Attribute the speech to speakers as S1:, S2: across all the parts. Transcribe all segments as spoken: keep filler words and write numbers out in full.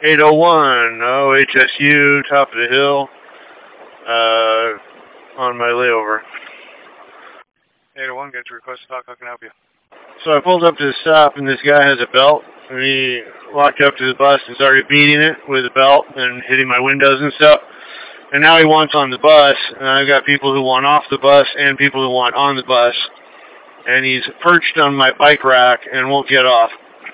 S1: eight oh one, O H S U, top of the hill, uh, on my layover.
S2: eight oh one, get your request to talk. How can I help you?
S1: So I pulled up to the stop, and this guy has a belt, and he walked up to the bus and started beating it with a belt and hitting my windows and stuff. And now he wants on the bus, and I've got people who want off the bus and people who want on the bus. And he's perched on my bike rack and won't get off.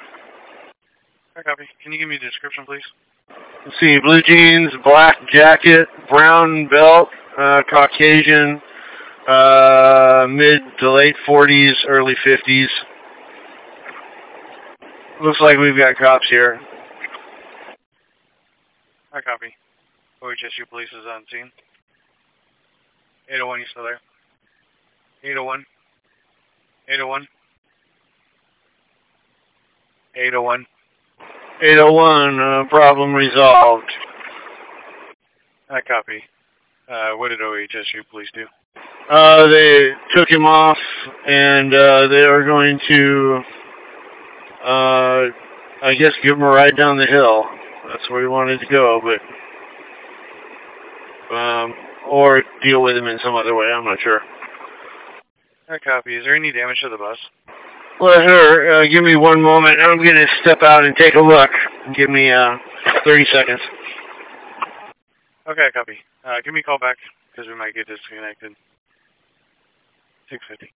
S2: I copy. Can you give me the description, please?
S1: Let's see, blue jeans, black jacket, brown belt, uh, Caucasian, uh, mid to late forties, early fifties. Looks like we've got cops here.
S2: I copy. O H S U police is on scene. eight oh one, you still there? eight oh one. eight oh one. eight oh one.
S1: eight oh one, uh, problem resolved.
S2: I copy. Uh, what did O H S U police do?
S1: Uh, they took him off, and uh, they are going to, uh, I guess, give him a ride down the hill. That's where he wanted to go, but, um, or deal with him in some other way. I'm not sure.
S2: I copy. Is there any damage to the bus?
S1: Well, sure. Uh, give me one moment. I'm going to step out and take a look. Give me uh, thirty seconds.
S2: Okay, I copy. Uh, give me a call back, because we might get disconnected. six fifty.